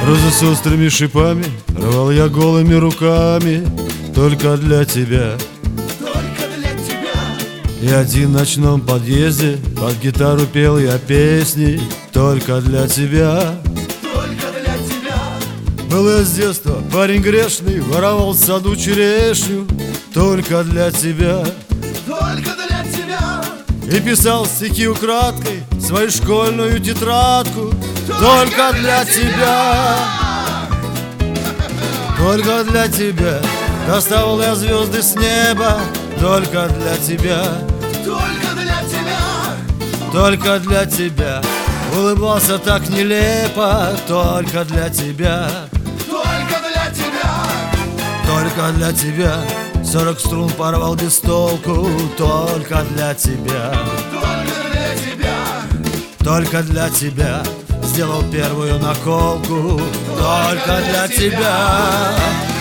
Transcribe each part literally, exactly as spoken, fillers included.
Розы с острыми шипами рвал я голыми руками только для тебя. Только для тебя. И один в ночном подъезде под гитару пел я песни только для тебя. Только для тебя. Был я с детства парень грешный, воровал в саду черешню только для тебя. Только для тебя. И писал стихи украдкой в свою школьную тетрадку только для тебя. Только для тебя. Доставал я звезды с неба только для тебя. Только для тебя. Только для тебя. Улыбался так нелепо только для тебя. Только для тебя. Только для тебя. Сорок струн порвал без толку только для тебя. Только для тебя. Только для тебя. Сделал первую наколку только для тебя.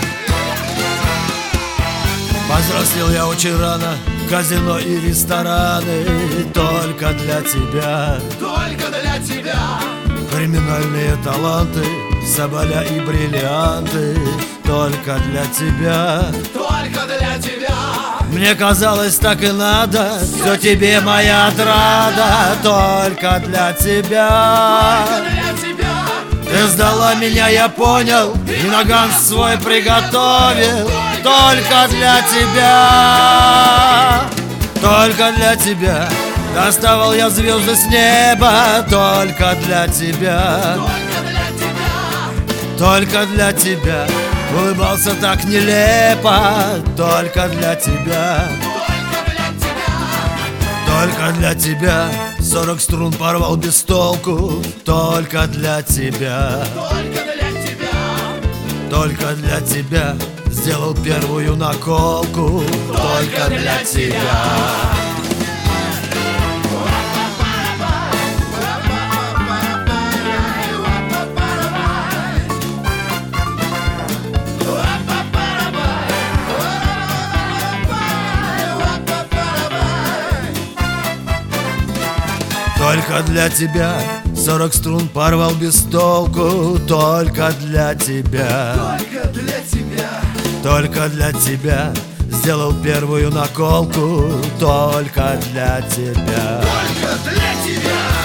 Повзрослел я очень рано, казино и рестораны только для тебя. Только для тебя. Криминальные таланты, соболя и бриллианты только для тебя. Только для тебя. Мне казалось, так и надо, все тебе моя отрада только для тебя. Только для тебя. Ты сдала меня, я понял, и наган свой приготовил только для тебя. Только для тебя. Доставал я звезды с неба только для тебя. Только для тебя. Только для тебя. Улыбался так нелепо только для тебя. Только для тебя. Только для тебя. Сорок струн порвал без толку только для тебя. Только для тебя. Только для тебя. Сделал первую наколку только для тебя. Только для тебя. Сорок струн порвал без толку только для тебя. Только для тебя. Только для тебя. Сделал первую наколку только для тебя. Только для тебя.